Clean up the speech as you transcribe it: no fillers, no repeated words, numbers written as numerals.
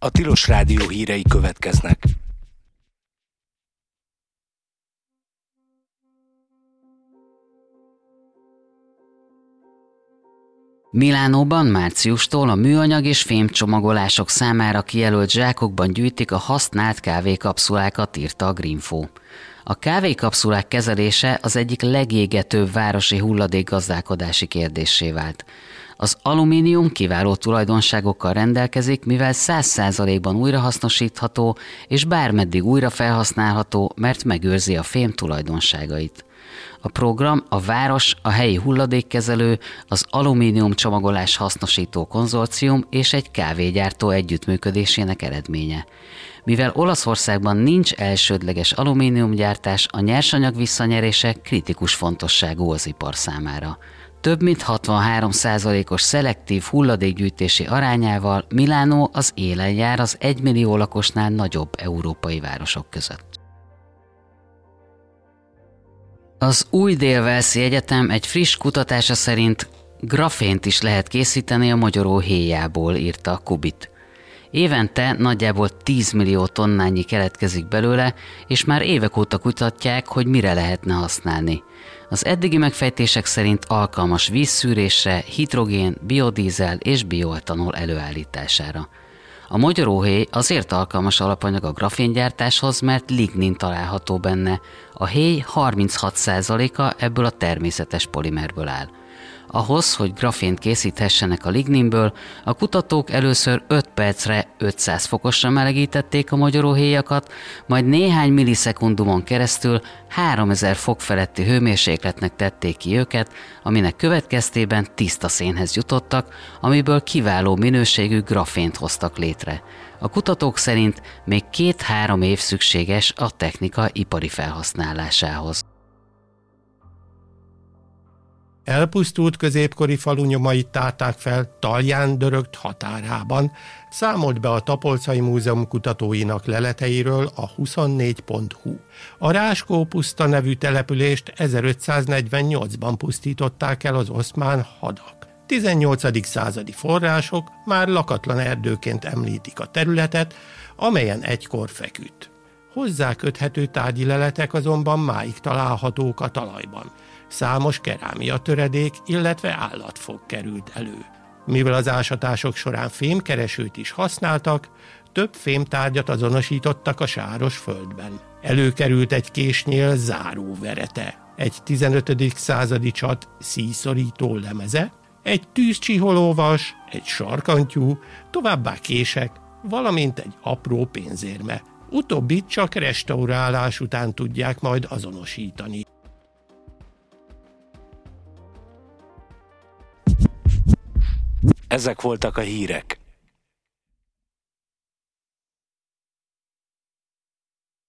a Tilos Rádió hírei következnek. Milánóban márciustól a műanyag és fémcsomagolások számára kijelölt zsákokban gyűjtik a használt kávékapszulákat, írta a Greenfo. A kávékapszulák kezelése az egyik legégetőbb városi hulladékgazdálkodási kérdéssé vált. Az alumínium kiváló tulajdonságokkal rendelkezik, mivel 100%-ban újrahasznosítható és bármeddig újra felhasználható, mert megőrzi a fém tulajdonságait. A program a város, a helyi hulladékkezelő, az alumínium csomagolás hasznosító konzorcium és egy kávégyártó együttműködésének eredménye. Mivel Olaszországban nincs elsődleges alumíniumgyártás, a nyersanyag visszanyerése kritikus fontosságú az ipar számára. Több mint 63%-os szelektív hulladékgyűjtési arányával Milánó az élen jár az 1 millió lakosnál nagyobb európai városok között. Az új Dél-Walesi Egyetem egy friss kutatása szerint grafént is lehet készíteni a mogyoró héjából, írta a Kubit. Évente nagyjából 10 millió tonnányi keletkezik belőle, és már évek óta kutatják, hogy mire lehetne használni. Az eddigi megfejtések szerint alkalmas vízszűrésre, hidrogén, biodízel és bioetanol előállítására. A mogyoróhéj azért alkalmas alapanyag a graféngyártáshoz, mert lignin található benne. A héj 36%-a ebből a természetes polimerből áll. Ahhoz, hogy grafént készíthessenek a ligninből, a kutatók először 5 percre 500 fokosra melegítették a mogyoróhéjakat, majd néhány millisekundumon keresztül 3000 fok feletti hőmérsékletnek tették ki őket, aminek következtében tiszta szénhez jutottak, amiből kiváló minőségű grafént hoztak létre. A kutatók szerint még 2-3 év szükséges a technika ipari felhasználásához. Elpusztult középkori falu nyomait tárták fel Talján-Dörögt határában, számolt be a Tapolcai Múzeum kutatóinak leleteiről a 24.hu. A Ráskó puszta nevű települést 1548-ban pusztították el az oszmán hadak. 18. századi források már lakatlan erdőként említik a területet, amelyen egykor feküdt. Hozzá köthető tárgyi leletek azonban máig találhatók a talajban. Számos kerámia töredék, illetve állatfog került elő. Mivel az ásatások során fémkeresőt is használtak, több fémtárgyat azonosítottak a sáros földben. Előkerült egy késnyél záróverete, egy 15. századi csat szíjszorító lemeze, egy tűzcsiholóvas, egy sarkantyú, továbbá kések, valamint egy apró pénzérme. Utóbbit csak restaurálás után tudják majd azonosítani. Ezek voltak a hírek.